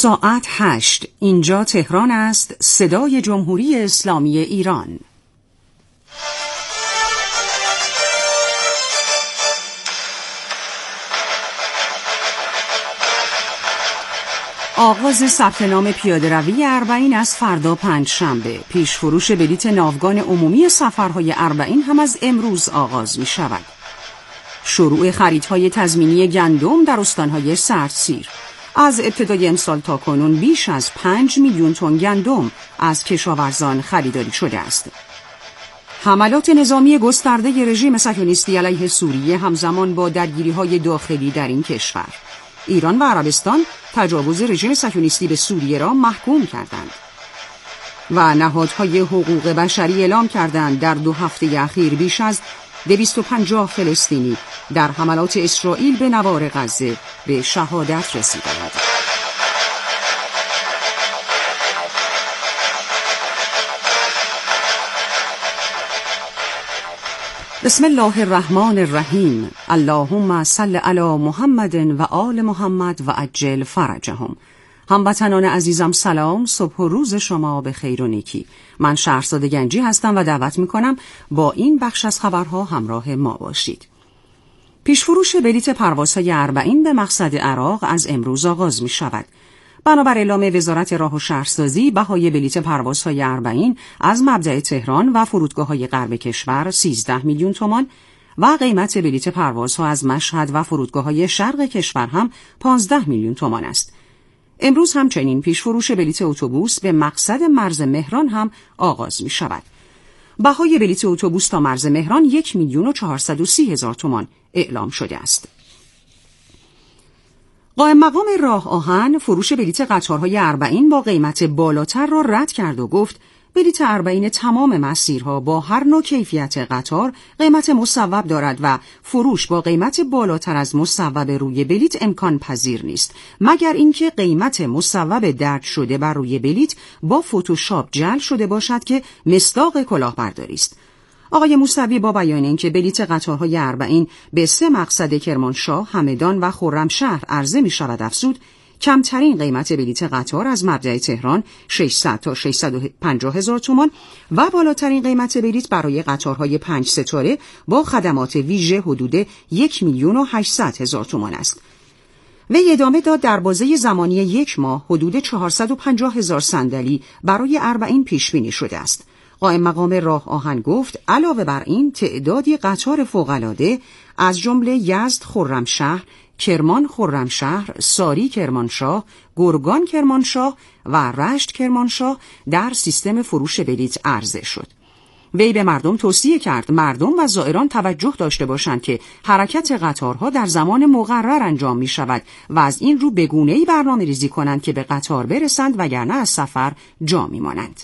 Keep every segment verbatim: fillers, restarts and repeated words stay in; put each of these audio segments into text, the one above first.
ساعت هشت. اینجا تهران است، صدای جمهوری اسلامی ایران. آغاز ثبت نام پیاده‌روی اربعین از فردا پنجشنبه. پیش فروش بلیت ناوگان عمومی سفرهای اربعین هم از امروز آغاز می شود. شروع خریدهای تضمینی گندم در استانهای سردسیر. از ابتدای امسال تا کنون بیش از پنج میلیون تن گندم از کشاورزان خریداری شده است. حملات نظامی گسترده رژیم صهیونیستی علیه سوریه همزمان با درگیری‌های داخلی در این کشور. ایران و عربستان تجاوز رژیم صهیونیستی به سوریه را محکوم کردند و نهادهای حقوق بشری اعلام کردند در دو هفته اخیر بیش از دویست و پنجاه فلسطینی در حملات اسرائیل به نوار غزه به شهادت رسیدند. بسم الله الرحمن الرحیم. اللهم صل علی محمد و آل محمد و عجل فرجهم. هموطنان عزیزم سلام، صبح و روز شما به خیر و نیکی. من شهرزاد گنجی هستم و دعوت میکنم با این بخش از خبرها همراه ما باشید. پیشفروش بلیت پروازهای اربعین به مقصد عراق از امروز آغاز می شود. بنابر اعلام وزارت راه و شهرسازی، بهای بلیت پروازهای اربعین از مبدأ تهران و فرودگاه‌های غرب کشور سیزده میلیون تومان و قیمت بلیت پروازها از مشهد و فرودگاه‌های شرق کشور هم پانزده میلیون تومان است. امروز همچنین پیشفروش بلیت اتوبوس به مقصد مرز مهران هم آغاز می شود. بهای بلیت اتوبوس تا مرز مهران یک میلیون و چهارصد و سی هزار تومان اعلام شده است. قائم مقام راه آهن فروش بلیت قطارهای اربعین با قیمت بالاتر را رد کرد و گفت بلیت اربعین تمام مسیرها با هر نوع کیفیت قطار قیمت مصوب دارد و فروش با قیمت بالاتر از مصوب روی بلیت امکان پذیر نیست، مگر اینکه قیمت مصوب درج شده بر روی بلیت با فتوشاپ جعل شده باشد که مصداق کلاهبرداری است. آقای موسوی با بیان اینکه بلیت قطارهای اربعین به سه مقصد کرمانشاه، همدان و خرمشهر عرضه می شود افزود، کمترین قیمت بلیت قطار از مبدأ تهران ششصد تا ششصد و پنجاه هزار تومان و بالاترین قیمت بلیت برای قطارهای پنج ستاره با خدمات ویژه حدود یک میلیون و هشتصد هزار تومان است. وی ادامه داد در بازه زمانی یک ماه حدود چهارصد و پنجاه هزار صندلی برای اربعین پیش بینی شده است. قائم مقام راه آهن گفت علاوه بر این تعدادی قطار فوق‌العاده از جمله یزد خرمشهر، کرمان خرمشهر، ساری کرمانشاه، گرگان کرمانشاه و رشت کرمانشاه در سیستم فروش بلیط عرضه شد. وی به مردم توصیه کرد مردم و زائران توجه داشته باشند که حرکت قطارها در زمان مقرر انجام می شود و از این رو به گونه‌ای برنامه ریزی کنند که به قطار برسند وگرنه از سفر جا می مانند.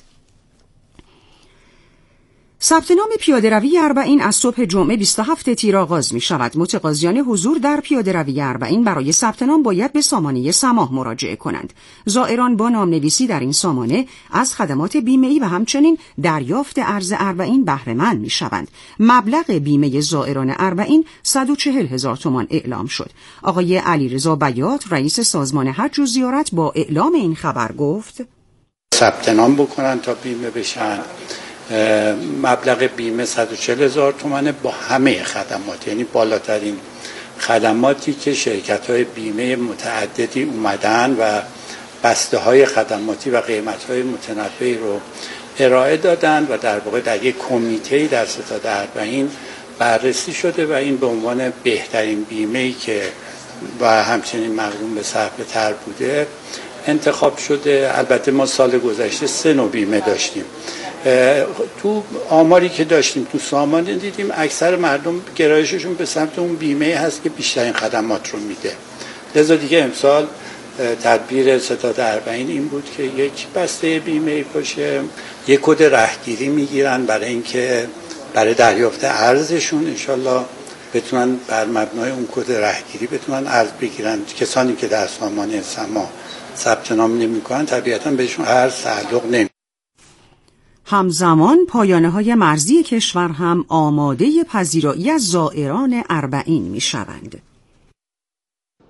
ثبت نام پیاده‌روی اربعین از صبح جمعه بیست و هفتم تیر آغاز می شود. متقاضیان حضور در پیاده‌روی اربعین برای ثبت نام باید به سامانه سماح مراجعه کنند. زائران با نامنویسی در این سامانه از خدمات بیمه‌ای و همچنین دریافت ارز اربعین بهره مند می شوند. مبلغ بیمه زائران اربعین صد و چهل هزار تومان اعلام شد. آقای علیرضا بیات رئیس سازمان حج و زیارت با اعلام این خبر گفت ثبت نام بکنن تا بیمه بشن. مبلغ بیمه صد و چهل هزار تومانه با همه خدمات، یعنی بالاترین خدماتی که شرکت‌های بیمه متعددی اومدن و بسته های خدماتی و قیمت های متنوعی رو ارائه دادن و در واقع در یک کمیته در ستاد اربعین بررسی شده و این به عنوان بهترین بیمه‌ای که و همچنین مقرون به صرفه تر بوده انتخاب شده. البته ما سال گذشته سه نوع بیمه داشتیم. تو آماری که داشتیم تو سامان دیدیم اکثر مردم گرایششون به سمت اون بیمه هست که بیشترین خدمات رو میده. لذا دیگه امسال تدبیر ستاد اربعین این بود که یک بسته بیمه باشه، یک کد رهگیری میگیرن برای اینکه برای دریافت ارزشون انشالله بتونن بر مبنای اون کد رهگیری بتونن ارز بگیرن. کسانی که در سامان سماح ثبت نام نمی‌کنن طبیعتاً بهشون ارز تعلق نمی‌کنه. همزمان پایانه‌های مرزی کشور هم آماده پذیرایی از زائران اربعین می‌شوند.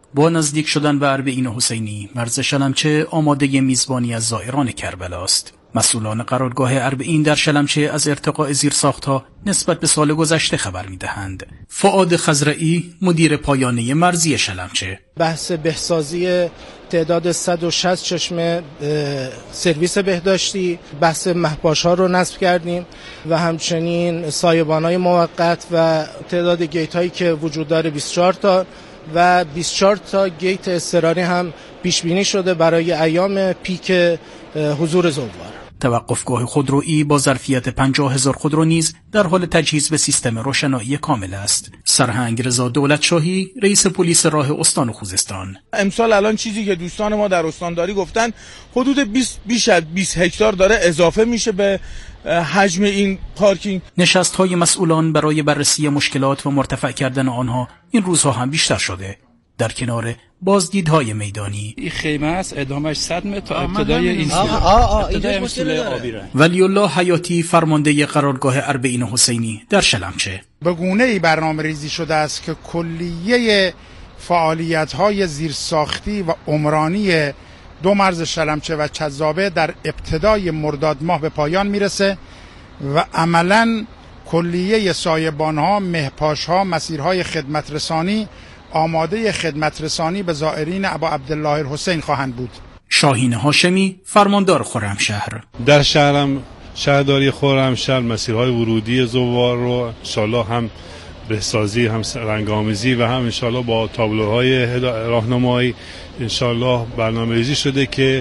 با نزدیک شدن به اربعین حسینی، مرز شلمچه آماده میزبانی از زائران کربلا است. مسئولان قرارگاه اربعین در شلمچه از ارتقاء زیرساخت‌ها نسبت به سال گذشته خبر می‌دهند. فؤاد خضرئی، مدیر پایانه مرزی شلمچه: بحث بهسازی تعداد صد و شصت چشمه سرویس بهداشتی، بحث مهپاش‌ها رو نصب کردیم و همچنین سایبان‌های موقت و تعداد گیت‌هایی که وجود داره بیست و چهار تا و بیست و چهار تا گیت اضطراری هم پیش بینی شده برای ایام پیک حضور زوار. توقفگاه خودرویی با ظرفیت پنجاه هزار خودرو نیز در حال تجهیز به سیستم روشنایی کامل است. سرهنگ رضا دولتشاهی، رئیس پلیس راه استان خوزستان: امسال الان چیزی که دوستان ما در استانداری گفتن حدود بیست بیش از بیست هکتار داره اضافه میشه به حجم این پارکینگ. نشست‌های مسئولان برای بررسی مشکلات و مرتفع کردن آنها این روزها هم بیشتر شده. در کنار بازدیدهای میدانی، این خیمه است، ادامش صد متر تا ابتدای این سوله. ابتدای مسئول آبی راه. ولی الله حیاتی، فرمانده قرارگاه اربعین حسینی در شلمچه: به گونه‌ای برنامه‌ریزی شده است که کلیه فعالیت‌های زیرساختی و عمرانی دو مرز شلمچه و چذابه در ابتدای مرداد ماه به پایان میرسه و عملاً کلیه سایبان‌ها، مهپاش‌ها، مسیرهای خدمت رسانی آماده خدمت رسانی به زائرین ابا عبدالله الحسین خواهند بود. شاهین هاشمی، فرماندار خرمشهر: در شهرم شهرداری خرمشهر مسیرهای ورودی زوار رو انشالله هم بهسازی، هم رنگ‌آمیزی و هم انشالله با تابلوهای راهنمایی انشالله برنامه‌ریزی شده که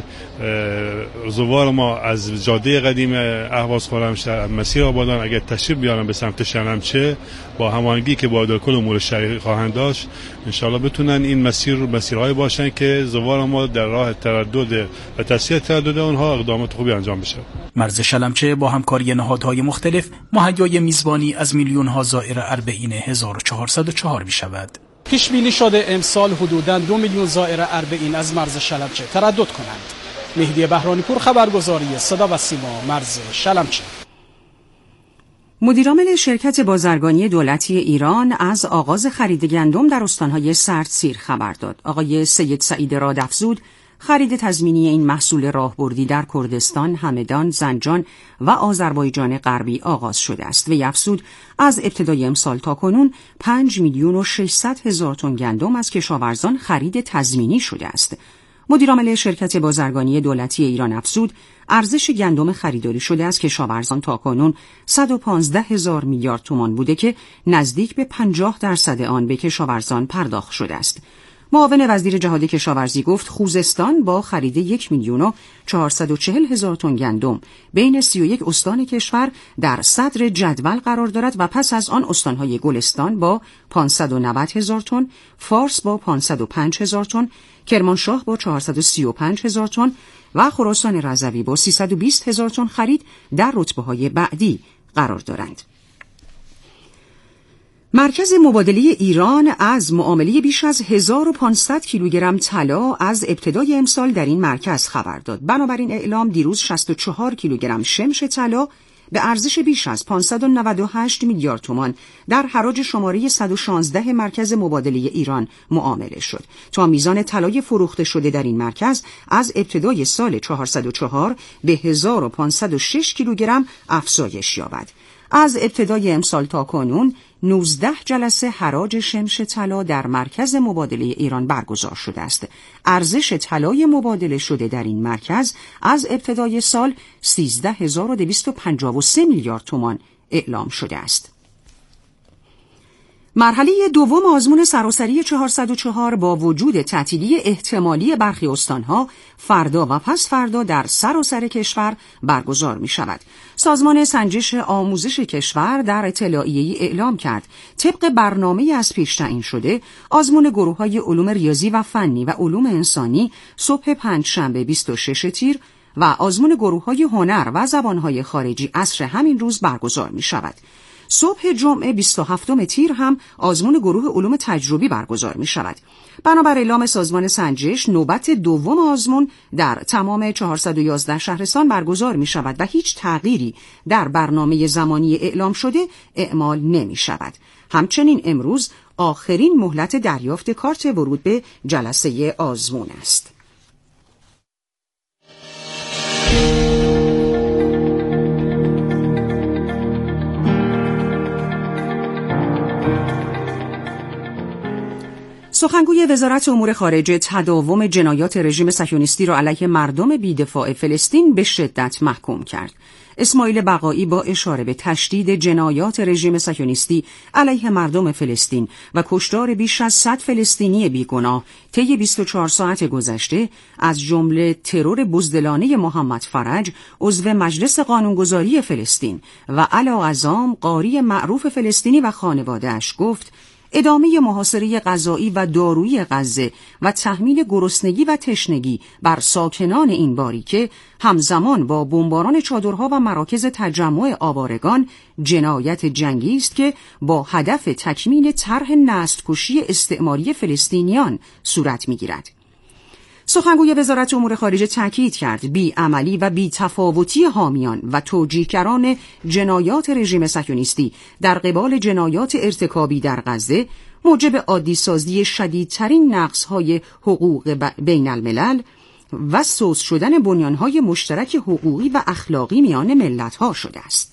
زوار ما از جاده قدیم اهواز خرمشهر مسیر آبادان اگر تشریف بیارن به سمت شلمچه با هماهنگی که با اداره کل امور شهری خواهند داشت انشالله بتونن این مسیر مسیرهای باشن که زوار ما در راه تردد و تسهیل تردد اونها اقدامات خوبی انجام بشه. مرز شلمچه با همکاری نهادهای مختلف مهیای میزبانی از میلیون ها زائر اربعین هزار و چهارصد و چهار می شود. پیش بینی شده امسال حدوداً دو میلیون زائر اربعین از مرز شلمچه تردد کنند. مهدی بهرانی پور، خبرگزاری صدا و سیما، مرز شلمچه. مدیرعامل شرکت بازرگانی دولتی ایران از آغاز خرید گندم در استانهای سردسیر خبر داد. آقای سید سعید رادافزود، خرید تضمینی این محصول راهبردی در کردستان، همدان، زنجان و آذربایجان غربی آغاز شده است. وی افزود از ابتدای امسال تا کنون پنج میلیون و ششصد هزار تن گندم از کشاورزان خرید تضمینی شده است. مدیرعامل شرکت بازرگانی دولتی ایران افزود ارزش گندم خریداری شده از کشاورزان تا کنون صد و پانزده هزار میلیارد تومان بوده که نزدیک به پنجاه درصد آن به کشاورزان پرداخت شده است. معاون وزیر جهاد کشاورزی گفت خوزستان با خرید یک میلیون و چهارصد و چهل هزار تن گندم بین سی و یک استان کشور در صدر جدول قرار دارد و پس از آن استانهای گلستان با پانصد و نود هزار تن، فارس با پانصد و پنج هزار تن، کرمانشاه با چهارصد و سی و پنج هزار تن و خراسان رضوی با سیصد و بیست هزار تن خرید در رتبه‌های بعدی قرار دارند. مرکز مبادله ایران از معامله بیش از هزار و پانصد کیلوگرم طلا از ابتدای امسال در این مرکز خبر داد. بنابراین اعلام دیروز شصت و چهار کیلوگرم شمش طلا به ارزش بیش از پانصد و نود و هشت میلیارد تومان در حراج شماره صد و شانزده مرکز مبادله ایران معامله شد تا میزان طلای فروخته شده در این مرکز از ابتدای سال چهارصد و چهار به هزار و پانصد و شش کیلوگرم افزایش یابد. از ابتدای امسال تا کنون نوزده جلسه حراج شمش طلا در مرکز مبادله ایران برگزار شده است. ارزش طلای مبادله شده در این مرکز از ابتدای سال سیزده هزار و دویست و پنجاه و سه میلیارد تومان اعلام شده است. مرحله دوم آزمون سراسری چهارصد و چهار با وجود تعطیلی احتمالی برخی استانها فردا و پس فردا در سراسر کشور برگزار می شود. سازمان سنجش آموزش کشور در اطلاعیه‌ای اعلام کرد طبق برنامه از پیش تعیین شده آزمون گروه‌های علوم ریاضی و فنی و علوم انسانی صبح پنجشنبه بیست و شش تیر و آزمون گروه‌های هنر و زبان‌های خارجی عصر همین روز برگزار می شود. صبح جمعه بیست و هفتم تیر هم آزمون گروه علوم تجربی برگزار می شود. بنابر اعلام سازمان سنجش نوبت دوم آزمون در تمام چهارصد و یازده شهرستان برگزار می شود و هیچ تغییری در برنامه زمانی اعلام شده اعمال نمی شود. همچنین امروز آخرین مهلت دریافت کارت ورود به جلسه آزمون است. سخنگوی وزارت امور خارجه تداوم جنایات رژیم صهیونیستی را علیه مردم بی‌دفاع فلسطین به شدت محکوم کرد. اسماعیل بقایی با اشاره به تشدید جنایات رژیم صهیونیستی علیه مردم فلسطین و کشتار بیش از صد فلسطینی بیگناه طی بیست و چهار ساعت گذشته، از جمله ترور بزدلانه محمد فرج عضو مجلس قانونگذاری فلسطین و علاعظام قاری معروف فلسطینی و خانواده‌اش، گفت ادامه محاصره غذایی و دارویی غزه و تحمیل گرسنگی و تشنگی بر ساکنان این باریکه همزمان با بمباران چادرها و مراکز تجمع آوارگان جنایت جنگی است که با هدف تکمیل طرح نسل‌کشی استعماری فلسطینیان صورت می‌گیرد. سخنگوی وزارت امور خارجه تاکید کرد بی‌عملی و بی‌تفاوتی حامیان و توجیهگران جنایات رژیم صهیونیستی در قبال جنایات ارتکابی در غزه موجب عادی‌سازی شدیدترین نقض‌های حقوق بین الملل و سوس شدن بنیان‌های مشترک حقوقی و اخلاقی میان ملت‌ها شده است.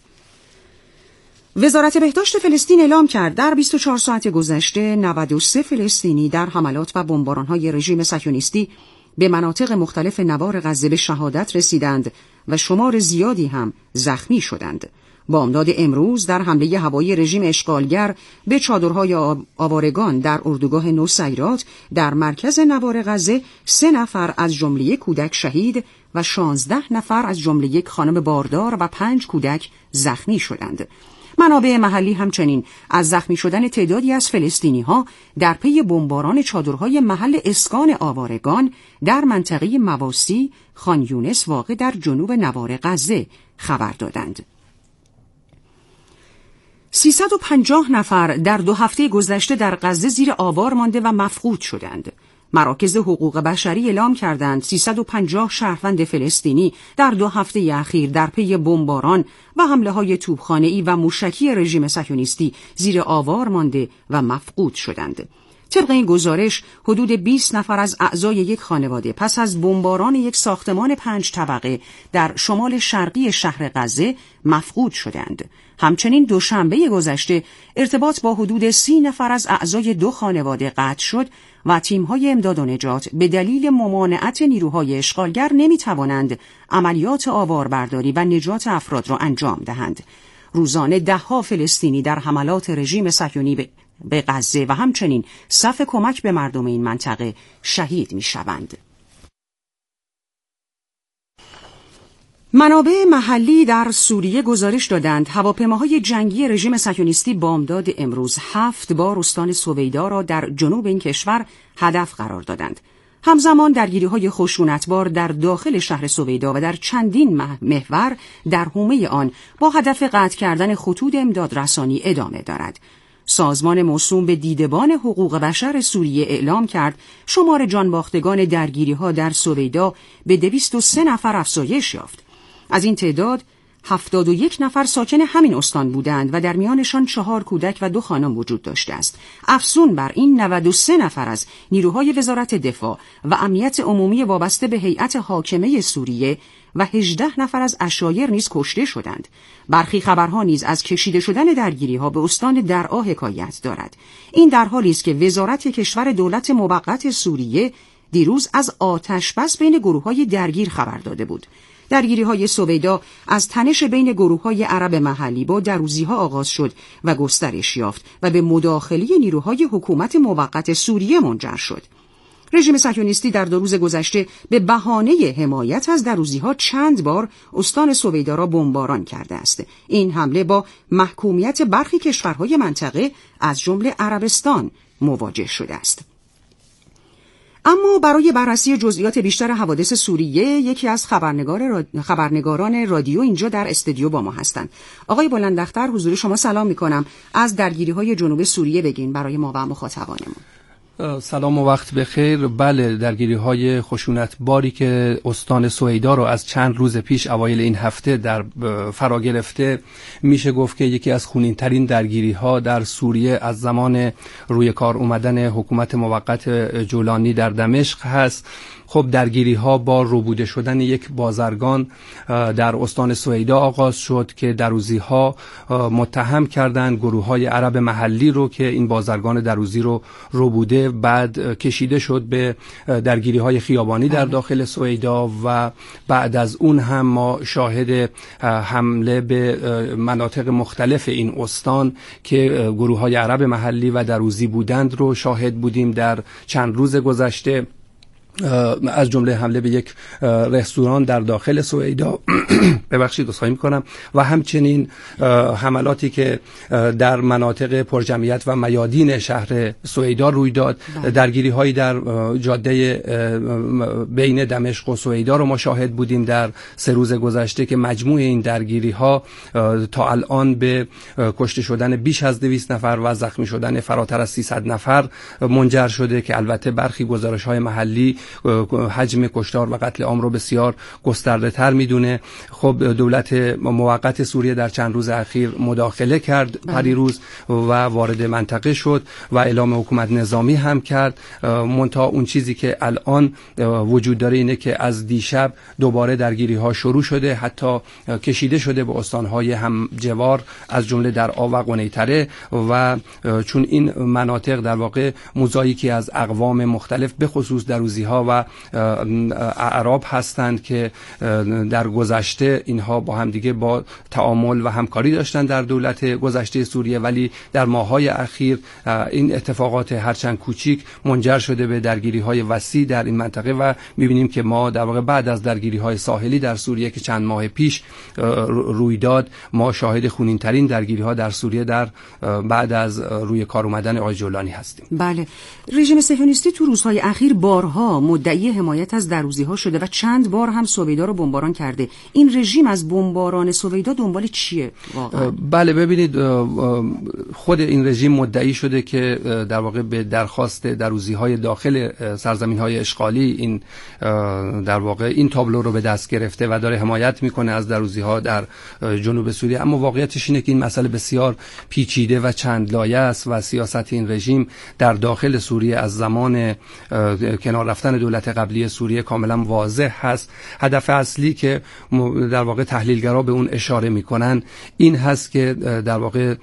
وزارت بهداشت فلسطین اعلام کرد در بیست و چهار ساعت گذشته نود و سه فلسطینی در حملات و بمباران‌های رژیم صهیونیستی به مناطق مختلف نوار غزه به شهادت رسیدند و شمار زیادی هم زخمی شدند. بامداد امروز در حمله هوایی رژیم اشغالگر به چادرهای آوارگان در اردوگاه نوسیرات در مرکز نوار غزه سه نفر از جمله یک کودک شهید و شانزده نفر از جمله یک خانم باردار و پنج کودک زخمی شدند. منابع محلی همچنین از زخمی شدن تعدادی از فلسطینی‌ها در پی بمباران چادرهای محل اسکان آوارگان در منطقه مواسی خان یونس واقع در جنوب نوار غزه خبر دادند. سیصد و پنجاه نفر در دو هفته گذشته در غزه زیر آوار مانده و مفقود شدند. مراکز حقوق بشری اعلام کردند سیصد و پنجاه شهروند فلسطینی در دو هفته اخیر در پی بمباران و حمله‌های توپخانه‌ای و موشکی رژیم صهیونیستی زیر آوار مانده و مفقود شدند. طبق این گزارش حدود بیست نفر از اعضای یک خانواده پس از بمباران یک ساختمان پنج طبقه در شمال شرقی شهر غزه مفقود شدند. همچنین دوشنبه گذشته ارتباط با حدود سی نفر از اعضای دو خانواده قطع شد و تیم‌های امداد و نجات به دلیل ممانعت نیروهای اشغالگر نمی‌توانند عملیات آواربرداری و نجات افراد را انجام دهند. روزانه ده‌ها فلسطینی در حملات رژیم صهیونی به غزه و همچنین صف کمک به مردم این منطقه شهید می‌شوند. منابع محلی در سوریه گزارش دادند هواپیماهای جنگی رژیم صهیونیستی بامداد امروز هفت بار استان سویدا را در جنوب این کشور هدف قرار دادند. همزمان درگیری‌های خشونتبار در داخل شهر سویدا و در چندین محور در حومه آن با هدف قطع کردن خطوط امدادرسانی ادامه دارد. سازمان موسوم به دیدبان حقوق بشر سوریه اعلام کرد شمار جانباختگان درگیری‌ها در سویدا به دویست و سه نفر افزایش یافت. از این تعداد هفتاد و یک نفر ساکن همین استان بودند و در میانشان چهار کودک و دو خانم وجود داشته است. افزون بر این نود و سه نفر از نیروهای وزارت دفاع و امنیت عمومی وابسته به هیئت حاکمه سوریه و هجده نفر از عشایر نیز کشته شدند. برخی خبرها نیز از کشیده شدن درگیری‌ها به استان درعا حکایت دارد. این در حالی است که وزارت کشور دولت موقت سوریه دیروز از آتش بس بین گروه‌های درگیر خبر داده بود. درگیری‌های سویدا از تنش بین گروه‌های عرب محلی با دروزی‌ها آغاز شد و گسترش یافت و به مداخله نیروهای حکومت موقت سوریه منجر شد. رژیم صهیونیستی در دو روز گذشته به بهانه حمایت از دروزی‌ها چند بار استان سویدا را بمباران کرده است. این حمله با محکومیت برخی کشورهای منطقه از جمله عربستان مواجه شده است. اما برای بررسی جزئیات بیشتر حوادث سوریه یکی از خبرنگار را... خبرنگاران رادیو اینجا در استودیو با ما هستند. آقای بلندختر، حضور شما سلام می‌کنم. از درگیری‌های جنوب سوریه بگین برای ما و مخاطبانمون. سلام و وقت بخیر. بله، درگیری های خشونت باری که استان سویدا رو از چند روز پیش اوایل این هفته در فرا گرفته، میشه گفت که یکی از خونین ترین درگیری ها در سوریه از زمان روی کار اومدن حکومت موقت جولانی در دمشق هست. خب درگیری ها با روبوده شدن یک بازرگان در استان سویدا آغاز شد که دروزی ها متهم کردند گروه های عرب محلی رو که این بازرگان دروزی رو روبوده، بعد کشیده شد به درگیری های خیابانی در داخل سویدا و بعد از اون هم ما شاهد حمله به مناطق مختلف این استان که گروه های عرب محلی و دروزی بودند رو شاهد بودیم در چند روز گذشته، از جمله حمله به یک رستوران در داخل سویدا ببخشید عذرخواهی میکنم و همچنین حملاتی که در مناطق پرجمعیت و میادین شهر سویدا روی داد. درگیری هایی در جاده بین دمشق و سویدا رو ما شاهد بودیم در سه روز گذشته که مجموع این درگیری ها تا الان به کشته شدن بیش از دویست نفر و زخمی شدن فراتر از سیصد نفر منجر شده که البته برخی گزارش های محلی حجم کشتار و قتل عام رو بسیار گسترده تر میدونه. خب دولت موقت سوریه در چند روز اخیر مداخله کرد پریروز و وارد منطقه شد و اعلام حکومت نظامی هم کرد. منتها اون چیزی که الان وجود داره اینه که از دیشب دوباره درگیری ها شروع شده، حتی کشیده شده به استانهای همجوار از جمله در آ و قنیطره و چون این مناطق در واقع موزاییکی از اقوام مختلف به خصوص دروزی ها و اعراب هستند که در گذشته اینها با هم دیگه با تعامل و همکاری داشتن در دولت گذشته سوریه، ولی در ماه‌های اخیر این اتفاقات هرچند کوچیک منجر شده به درگیری‌های وسیع در این منطقه و می‌بینیم که ما در واقع بعد از درگیری‌های ساحلی در سوریه که چند ماه پیش روی داد، ما شاهد خونین‌ترین درگیری‌ها در سوریه در بعد از روی کار اومدن آقای جولانی هستیم. بله، رژیم صهیونیستی تو روزهای اخیر بارها مدعی حمایت از دروزی‌ها شده و چند بار هم سویدا رو بمباران کرده. این رژیم از بمباران سویدا دنبال چیه واقعا؟ بله ببینید، خود این رژیم مدعی شده که در واقع به درخواست دروزی‌های داخل سرزمین‌های اشغالی این در واقع این تابلو رو به دست گرفته و داره حمایت میکنه از دروزی‌ها در جنوب سوریه. اما واقعیتش اینه که این مسئله بسیار پیچیده و چند لایه است و سیاست این رژیم در داخل سوریه از زمان کنار رفتن دولت قبلی سوریه کاملا واضح هست. هدف اصلی که در واقع تحلیلگرا به اون اشاره میکنن این هست که در واقع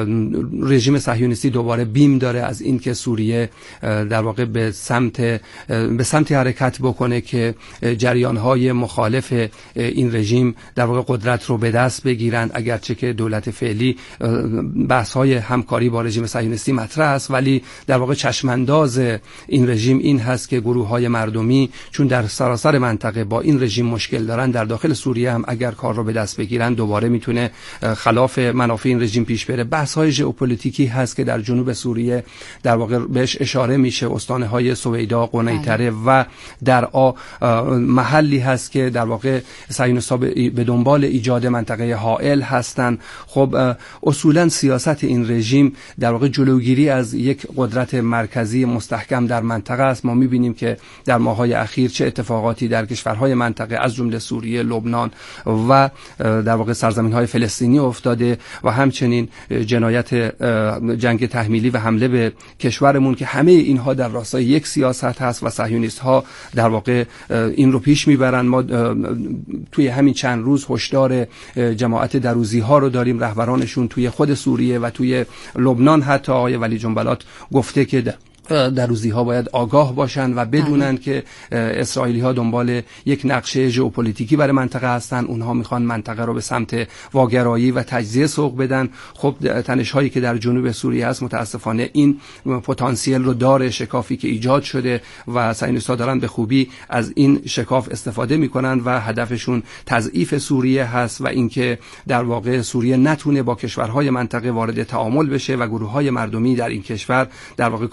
رژیم صهیونیستی دوباره بیم داره از این که سوریه در واقع به سمت به سمتی حرکت بکنه که جریان‌های مخالف این رژیم در واقع قدرت رو به دست بگیرند، اگرچه که دولت فعلی بحث‌های همکاری با رژیم صهیونیستی مطرح است، ولی در واقع چشمانداز این رژیم این هست که گروه‌های مردمی چون در سراسر منطقه با این رژیم مشکل دارن، در داخل سوریه هم اگر کار رو به دست بگیرن دوباره میتونه خلاف منافع این رژیم پیش بره. بحث‌های ژئوپلیتیکی هست که در جنوب سوریه در واقع بهش اشاره میشه. استان‌های سویدا، قنیطره و درعا محلی هست که در واقع صهیونیست‌ها به دنبال ایجاد منطقه حائل هستند. خب اصولا سیاست این رژیم در واقع جلوگیری از یک قدرت مرکزی مستحکم در منطقه است. ما می‌بینیم که در ماه‌های اخیر چه اتفاقاتی در کشورهای منطقه از جمله سوریه، لبنان و در واقع سرزمین‌های فلسطینی افتاده و همچنین جنایت جنگ تحمیلی و حمله به کشورمون که همه اینها در راستای یک سیاست هست و صهیونیست‌ها در واقع این رو پیش میبرن. ما توی همین چند روز هشدار جماعت دروزی‌ها رو داریم، رهبرانشون توی خود سوریه و توی لبنان حتی آقای ولی جنبلات گفته که دروزی ها باید آگاه باشند و بدونن که اسرائیلی ها دنبال یک نقشه ژئوپلیتیکی برای منطقه هستن. اونها میخوان منطقه رو به سمت واگرایی و تجزیه سوق بدن. خب تنش هایی که در جنوب سوریه هست متاسفانه این پتانسیل رو داره، شکافی که ایجاد شده و صهیونیست‌ها دارن به خوبی از این شکاف استفاده میکنن و هدفشون تضعیف سوریه هست و اینکه در واقع سوریه نتونه با کشورهای منطقه وارد تعامل بشه و گروه‌های مردمی در این کشور در واقع کار رو به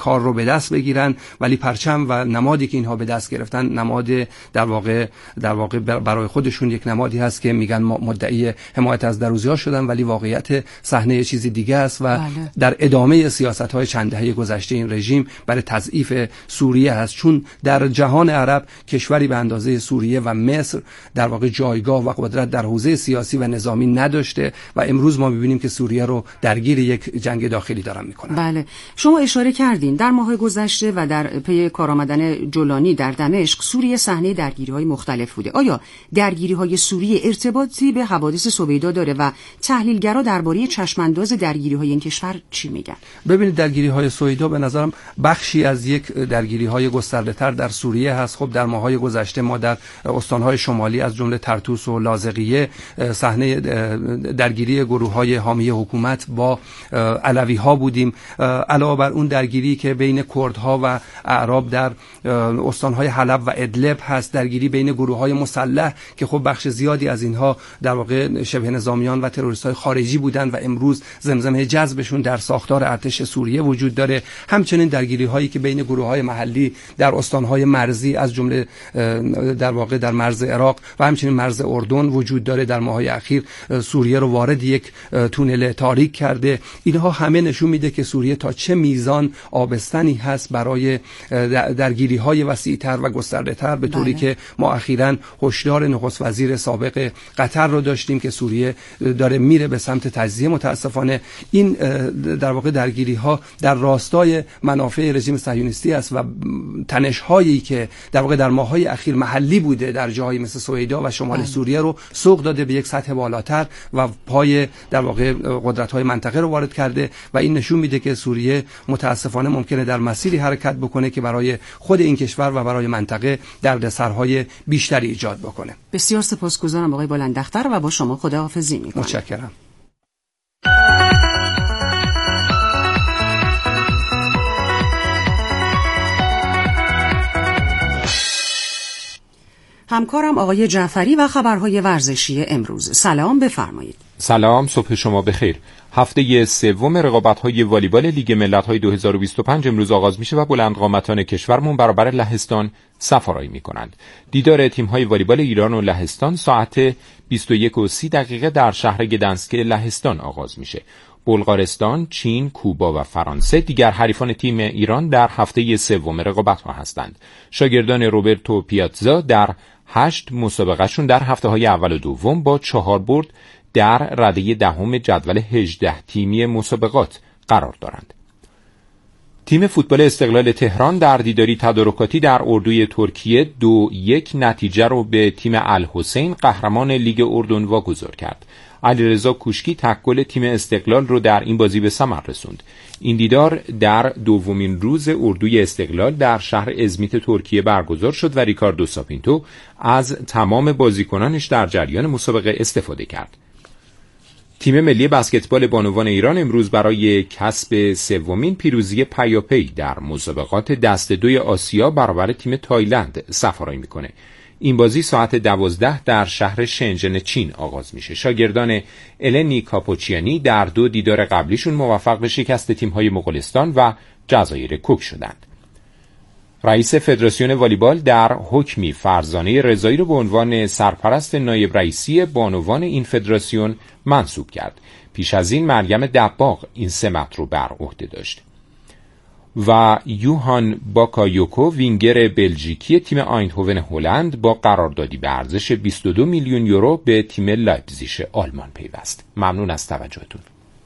دست بگیرن، ولی پرچم و نمادی که اینها به دست گرفتن نماد در واقع در واقع برای خودشون یک نمادی هست که میگن مدعی حمایت از دروزی‌ها شدن، ولی واقعیت صحنه چیزی دیگه است و بله. در ادامه سیاست‌های چند دهه گذشته این رژیم برای تضعیف سوریه هست، چون در جهان عرب کشوری به اندازه سوریه و مصر در واقع جایگاه و قدرت در حوزه سیاسی و نظامی نداشته و امروز ما می‌بینیم که سوریه رو درگیر یک جنگ داخلی دارن می‌کنن. بله، شما اشاره کردین در ماه گذشته و در پی کارآمدن جولانی در دمشق سوریه صحنه درگیری‌های مختلف بوده. آیا درگیری‌های سوریه ارتباطی به حوادث سویدا داره و تحلیلگرا درباره چشم‌انداز درگیری‌های این کشور چی میگن؟ ببینید درگیری‌های سویدا به نظرم بخشی از یک درگیری‌های گسترده‌تر در سوریه هست. خب در ماه‌های گذشته ما در استان‌های شمالی از جمله طرطوس و لاذقیه صحنه درگیری گروه‌های حامی حکومت با علوی‌ها بودیم. علاوه بر اون درگیری که بین کردها و اعراب در استان‌های حلب و ادلب هست، درگیری بین گروه‌های مسلح که خب بخش زیادی از اینها در واقع شبه نظامیان و تروریست‌های خارجی بودند و امروز زمزمه جذبشون در ساختار ارتش سوریه وجود داره. همچنین درگیری‌هایی که بین گروه‌های محلی در استان‌های مرزی از جمله در واقع در مرز عراق و همچنین مرز اردن وجود داره. در ماه‌های اخیر سوریه رو وارد یک تونل تاریک کرده. اینها همه نشون میده که سوریه تا چه میزان آبستنی هست برای درگیری‌های وسیع‌تر و گسترده‌تر، به طوری بله. که ما اخیراً هشدار نخست وزیر سابق قطر رو داشتیم که سوریه داره میره به سمت تجزیه. متاسفانه این در واقع درگیری‌ها در راستای منافع رژیم صهیونیستی است و تنش‌هایی که در واقع در ماه‌های اخیر محلی بوده در جاهای مثل سویدا و شمال بله. سوریه رو سوق داده به یک سطح بالاتر و پای در واقع قدرت‌های منطقه رو وارد کرده و این نشون میده که سوریه متاسفانه ممکنه در مسیری حرکت بکنه که برای خود این کشور و برای منطقه دردسرهای بیشتری ایجاد بکنه. بسیار سپاسگزارم آقای بلندختر و با شما خداحافظی می‌کنم. متشکرم. همکارم آقای جعفری و خبرهای ورزشی امروز. سلام، بفرمایید. سلام، صبح شما بخیر. هفته سوم رقابت‌های والیبال لیگ ملت‌های دو هزار و بیست و پنج امروز آغاز میشه و بلندقامتان کشورمون برابر لهستان صف‌آرایی میکنند. دیدار تیم‌های والیبال ایران و لهستان ساعت بیست و یک و سی دقیقه در شهر گدنسک لهستان آغاز میشه. بلغارستان، چین، کوبا و فرانسه دیگر حریفان تیم ایران در هفته سوم رقابت‌ها هستند. شاگردان روبرتو پیاتزا در هشت مسابقهشون در هفته‌های اول و دوم با چهار برد در رده دهم جدول هجده تیمی مسابقات قرار دارند. تیم فوتبال استقلال تهران در دیداری تدارکاتی در اردوی ترکیه دو یک نتیجه رو به تیم الحسین قهرمان لیگ اردن واگذار کرد. علیرضا کوشکی تک گل تیم استقلال رو در این بازی به ثمر رسوند. این دیدار در دومین روز اردوی استقلال در شهر ازمیت ترکیه برگزار شد و ریکاردو ساپینتو از تمام بازیکنانش در جریان مسابقه استفاده کرد. تیم ملی بسکتبال بانوان ایران امروز برای کسب سومین پیروزی پیاپی در مسابقات دسته دوی آسیا برابر تیم تایلند صف‌آرایی میکنه. این بازی ساعت دوازده در شهر شنژن چین آغاز میشه. شاگردان النی کاپوچیانی در دو دیدار قبلیشون موفق به شکست تیم‌های مغولستان و جزایر کوک شدند. رئیس فدراسیون والیبال در حکمی فرزانه رضایی رو به عنوان سرپرست نایب رئیسی بانوان این فدراسیون منصوب کرد. پیش از این مریم دباغ این سمت رو بر عهده داشت. و یوهان باکایوکو وینگر بلژیکی تیم آیندهوون هلند با قراردادی به ارزش بیست و دو میلیون یورو به تیم لایپزیگ آلمان پیوست. ممنون از توجهتون.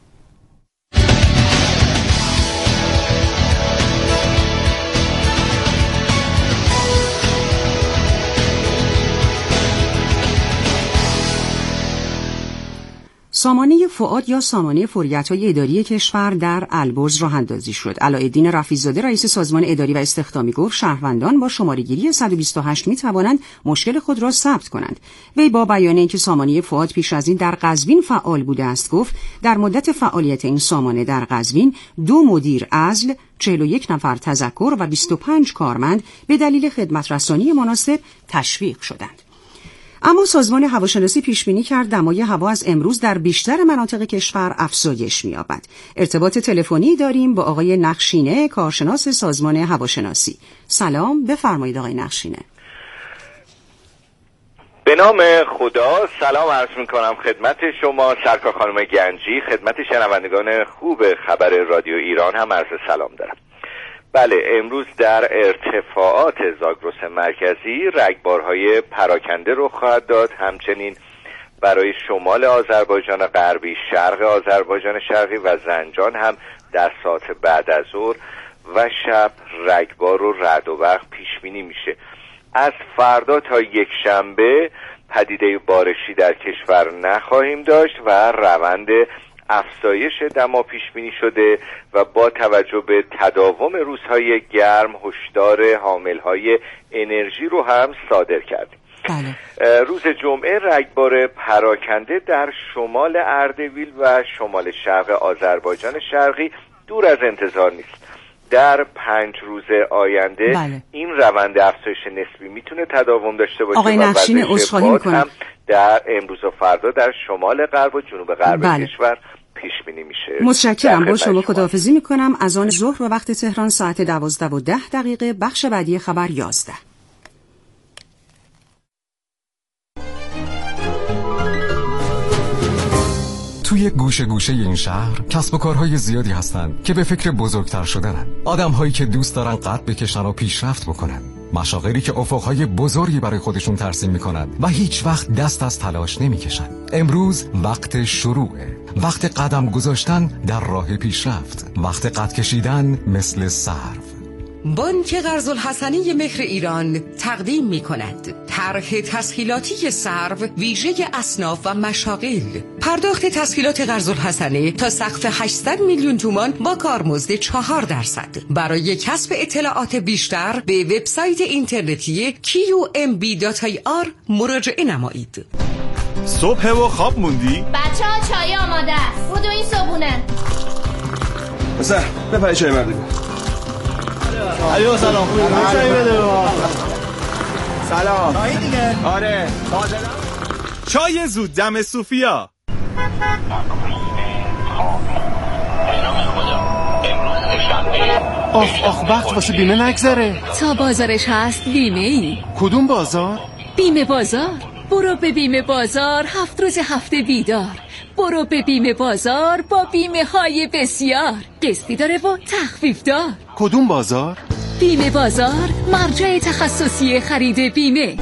سامانه فؤاد یا سامانه فوریت‌های اداری کشور در البرز راه اندازی شد. علاءالدین رفیع‌زاده رئیس سازمان اداری و استخدامی گفت شهروندان با شماره‌گیری صد و بیست و هشت می‌توانند مشکل خود را ثبت کنند. وی با بیان اینکه سامانه فؤاد پیش از این در قزوین فعال بوده است گفت در مدت فعالیت این سامانه در قزوین دو مدیر عزل، چهل و یک نفر تذکر و بیست و پنج کارمند به دلیل خدمت رسانی مناسب تشویق شدند. اما سازمان هواشناسی پیش بینی کرد دمای هوا از امروز در بیشتر مناطق کشور افزایش می‌یابد. ارتباط تلفنی داریم با آقای نخشینه، کارشناس سازمان هواشناسی. سلام، بفرمایید آقای نخشینه. به نام خدا سلام عرض میکنم خدمت شما سرکار خانم گنجی، خدمت شنوندگان خوب خبر رادیو ایران هم عرض سلام دارم. بله، امروز در ارتفاعات زاگرس مرکزی رگبارهای پراکنده رخ خواهد داد. همچنین برای شمال آذربایجان غربی، شرق آذربایجان شرقی و زنجان هم در ساعت بعد از ظهر و شب رگبار و رعد و برق پیش بینی میشه. از فردا تا یک شنبه پدیده بارشی در کشور نخواهیم داشت و روند افزایش دما پیش بینی شده و با توجه به تداوم روزهای گرم هشدار حاملهای انرژی رو هم صادر کردیم. بله. روز جمعه رگبار پراکنده در شمال اردبیل و شمال شرق آذربایجان شرقی دور از انتظار نیست. در پنج روز آینده بله. این روند افزایش نسبی میتونه تداوم داشته باشه. آقای نخشینه عذرخواهی میکنم در امروز و فردا در شمال غرب و جنوب غرب بله. کشور پیش بینی میشه. متشکرم، با شما خداحافظی میکنم. از آن ظهر به وقت تهران ساعت دوازده و ده دقیقه. بخش بعدی خبر یازده. توی گوشه گوشه این شهر کسب و کارهای زیادی هستند که به فکر بزرگتر شدنن. آدم‌هایی که دوست دارن قد بکشن و پیشرفت بکنن. مشاغلی که افقهای بزرگی برای خودشون ترسیم میکنن و هیچ وقت دست از تلاش نمیکشن. امروز وقت شروعه. وقت قدم گذاشتن در راه پیشرفت. وقت قد کشیدن مثل سرو. بانک قرض‌الحسنی مهر ایران تقدیم می کند طرح تسهیلاتی سرو ویژه اصناف و مشاغل. پرداخت تسهیلات قرض‌الحسنه تا سقف هشتصد میلیون تومان با کارمزد چهار درصد. برای کسب اطلاعات بیشتر به وبسایت اینترنتی کیو ام بی دات آی آر مراجعه نمایید. صبح و خواب موندی؟ بچه ها چای آماده است. بودو این صبونه. بسر بپری چای مردی. علیو سلام. چای بده با. سلام. چای دیگه. آره. چای زود دم صوفیا. آخ آخ وقت واسه بیمه نگذره. تا بازارش هست بیمه ای. کدوم بازار؟ بیمه بازار. برو به بیمه بازار، هفت روز هفته بیدار. برو به بیمه بازار با بیمه های بسیار. قسطی داره و تخفیف دار. کدوم بازار؟ بیمه بازار، مرجع تخصصی خرید بیمه.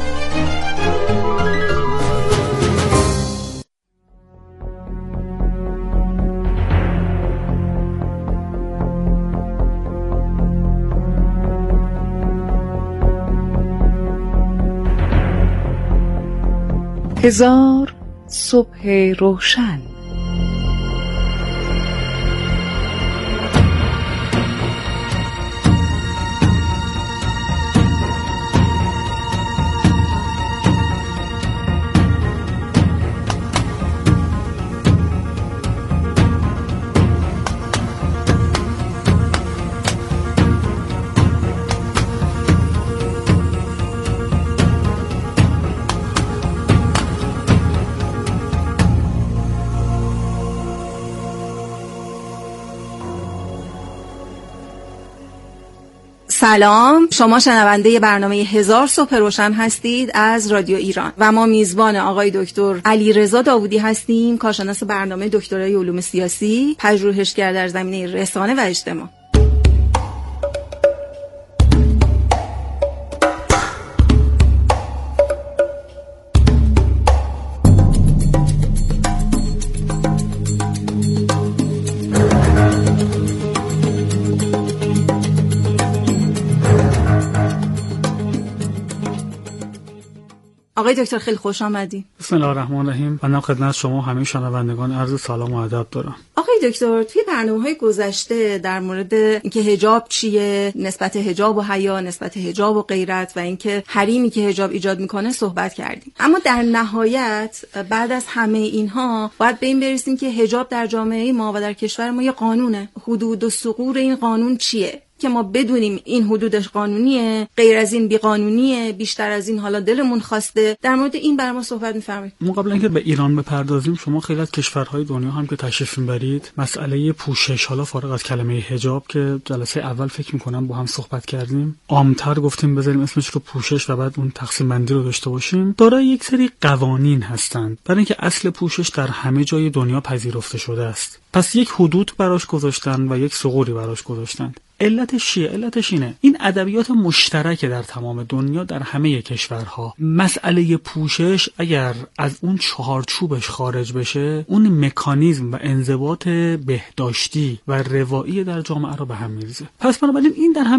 هزار صبح روشن. سلام، شما شنونده برنامه هزار صبح روشن هستید از رادیو ایران و ما میزبان آقای دکتر علیرضا داوودی هستیم، کارشناس برنامه دکترای علوم سیاسی، پژوهشگر در زمینه رسانه و اجتماع. آقای دکتر خیلی خوش آمدید. بسم الله الرحمن الرحیم. من خدمت شما همه شنوندگان عرض سلام و ادب دارم. آقای دکتر توی برنامه‌های گذشته در مورد اینکه حجاب چیه، نسبت حجاب و حیا، نسبت حجاب و غیرت و اینکه حریمی که حجاب ایجاد میکنه صحبت کردیم. اما در نهایت بعد از همه اینها باید به این برسیم که حجاب در جامعه ما و در کشور ما یه قانونه. حدود و ثغور این قانون چیه؟ که ما بدونیم این حدودش قانونیه، غیر از این بی قانونیه، بیشتر از این حالا دلمون خواسته. در مورد این برای ما صحبت می‌فرمایید. ما قبل اینکه به ایران بپردازیم، شما خیلی از کشورهای دنیا هم که تشریف می‌برید مسئله پوشش، حالا فارغ از کلمه حجاب که جلسه اول فکر می‌کنم با هم صحبت کردیم، عام‌تر گفتیم بذاریم اسمش رو پوشش و بعد اون تقسیم بندی رو داشته باشیم، دارای یک سری قوانین هستند برای اینکه اصل پوشش در همه جای دنیا پذیرفته شده است. پس یک حدود براش گذاشتن و یک ثغوری براش گذاشتن. علتش چیه؟ علتش اینه این ادبیات مشترک در تمام دنیا در همه کشورها. مسئله پوشش اگر از اون چهارچوبش خارج بشه، اون مکانیزم و انضباط بهداشتی و روایی در جامعه رو به هم میریزه. پس بنابراین این در هم